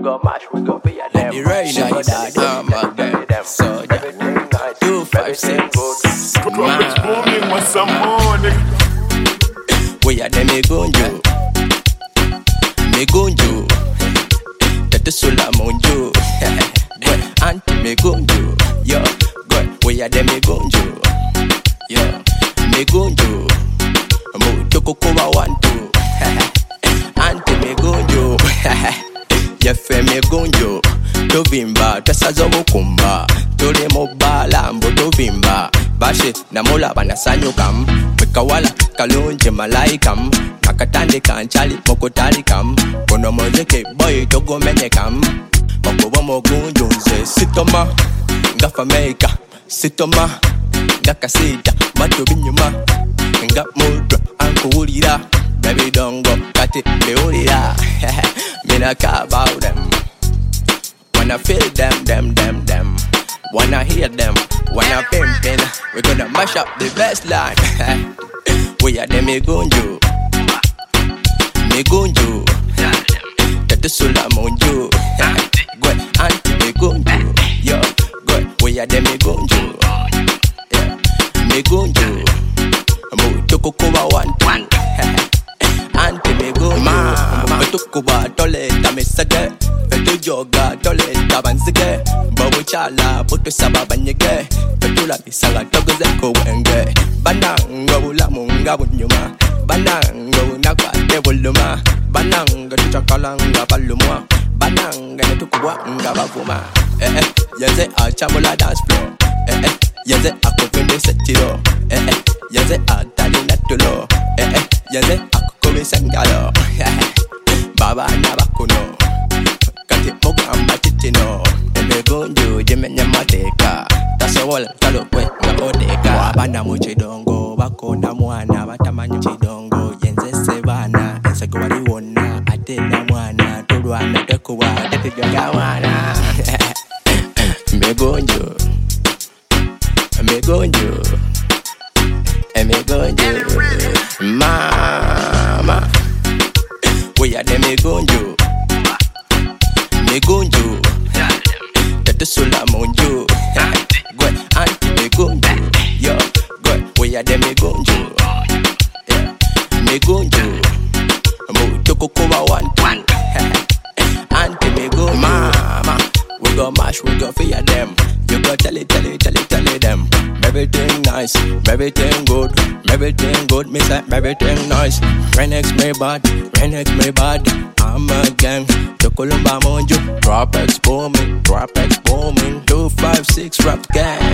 go mash, we go be a them. The rain on that, I'm a them. So, Everything nice, 256. Trumpets booming with some money. We are them, me gonjo. Tete sola monjo. Auntie me gonjo. Yo, we are them, me gonjo. Yo, me gonjo. Mo toko kowa wantu. Auntie me gonjo. Yefe me gonjo. Tovimba, twesazo bukumba. Tole mobala mbo tovimba. Bashe na mola banasanyukam. Wekawala kalunje malaikam. Nakatande kanchali mokotalikam. Bono mozeke boy togo menyekam. Mokobo mogunjo nze sitoma. Ngafa meika sitoma. Ngakasita mato binyuma. Nga mudra ankuulira. Baby don't go kati beulira. Mina care about them. Wanna feel them. Wanna hear them, wanna pimpin'. We gonna mash up the best line. We are the me gonjo. Tete sola monjo. Go auntie me gonjo. Yo, go. We are the me gonjo. Yeah, me gonjo. Mo toko kowa wantu. Auntie me gonjo. Mama, toko wa tole tamisage. Fetu joga tole tabansige. Bawo chala puto sababanyege. Fetula misala togoze ko wenge. Bananga bula munga bunyuma. Bananga unakwate buluma. Bananga tuchakalanga balumwa. Bananga netukwa nga bavuma. Yaze achamula dance floor. Yaze akuvinde setiro. Yaze atali natulo. Yaze akukobe sangalo. Baba nabakuno. Kati mugamba titino. Gonjo jemenya mateka tasobola talokwe nga odeka wabana mu kidongo bakona mwana batamanyi kidongo yenze sebana ensego bali wonna ate na mwana tulwana tekuwa tetujoga mwana megonjo mama we are the megonjo Tete sola monjo. Go auntie me gonjo. Yo, go. We are the me gonjo. Yeah, me gonjo. Mo toko kowa wantu. Auntie me gonjo. Mama, we go mash, we go fear them. You go tell it them. Everything nice, everything good. Me say everything nice. Renex me bad. I'm a gang. Chocolumba monjo. Drop X booming. 256 rap gang.